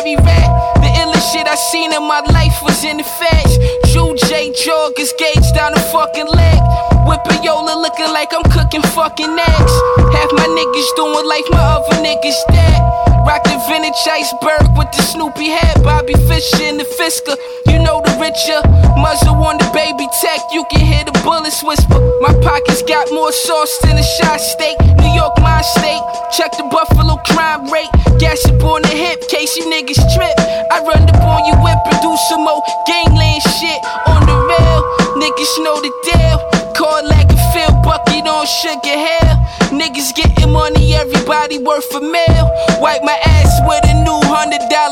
heavy rat. The illest shit I seen in my life was in the feds. True J joggers gauge down the fucking leg. Whipping Yola looking like I'm cooking fucking eggs. Half my niggas doing like my other niggas dead. Rock the vintage iceberg with the Snoopy hat. Bobby Fischer in the Fisker, you know the richer. Muzzle on the baby tech, you can hear the bullets whisper. My pockets got more sauce than a shot steak. New York, my state. Check the Buffalo crime rate. Gas up on the hip, case you niggas trip. I run up on you whip and do some more gangland shit. On the rail, niggas know the deal. Call like a field bucket on sugar hill. Niggas getting money, everybody worth a meal. Wipe my ass with a new $100